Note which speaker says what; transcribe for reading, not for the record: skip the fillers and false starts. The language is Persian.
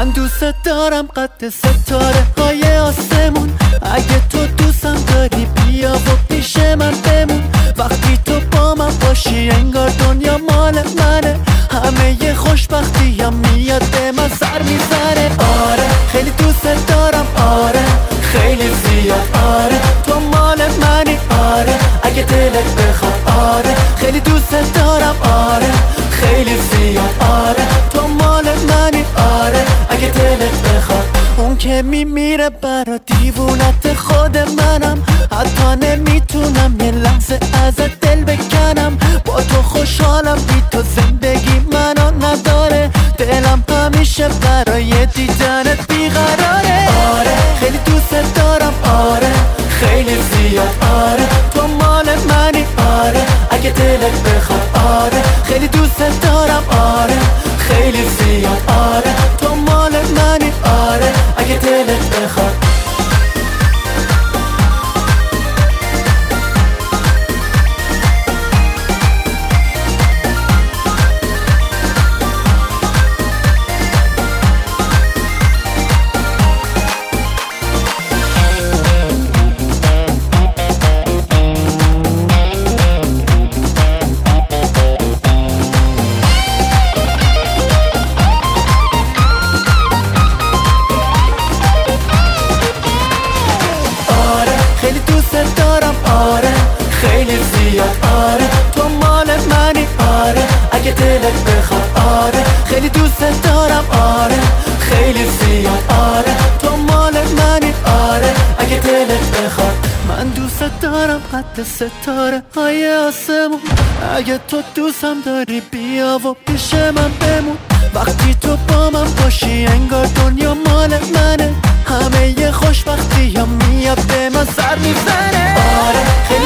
Speaker 1: من دوست دارم قد ستاره های آسمون. اگه تو دوستم داری بیا و پیش من بمون. وقتی تو با من باشی انگار دنیا مال منه. همه ی خوشبختی هم میاد به من سر میزنه. آره خیلی دوست دارم، آره خیلی زیاد، آره تو مال منی، آره اگه دلت بخواد، آره خیلی دوست دارم، آره خیلی زیاد، آره تو مال منی، آره اگه دلت بخواد. اون که میمیره برا دیوونت خود منم. حتی نمیتونم یه لحظه ازت دل بکنم. با تو خوشحالم، بی تو زندگی منو نداره. دلم همیشه برای دیدنت بیقراره. آره خیلی دوست دارم، آره خیلی زیاد، آره تو مال منی، آره اگه دلت بخواد، آره خیلی دوست دارم، آره خیلی زیاد، آره تو مال منی، آره اگه دلت بخواد. خیلی دوست دارم، آره خیلی زیاد، آره تو مال منی، آره اگه دلت بخواد، آره خیلی دوست دارم، آره خیلی زیاد، آره تو مال منی، آره اگه دلت بخواد. من دوست دارم قد ستاره های آسمون. اگه تو دوستم داری بیا و پیش من بمون. وقتی تو با من باشی انگار دنیا مال منه. همه ی خوشبختی هم میاد به من سر میزنه. آره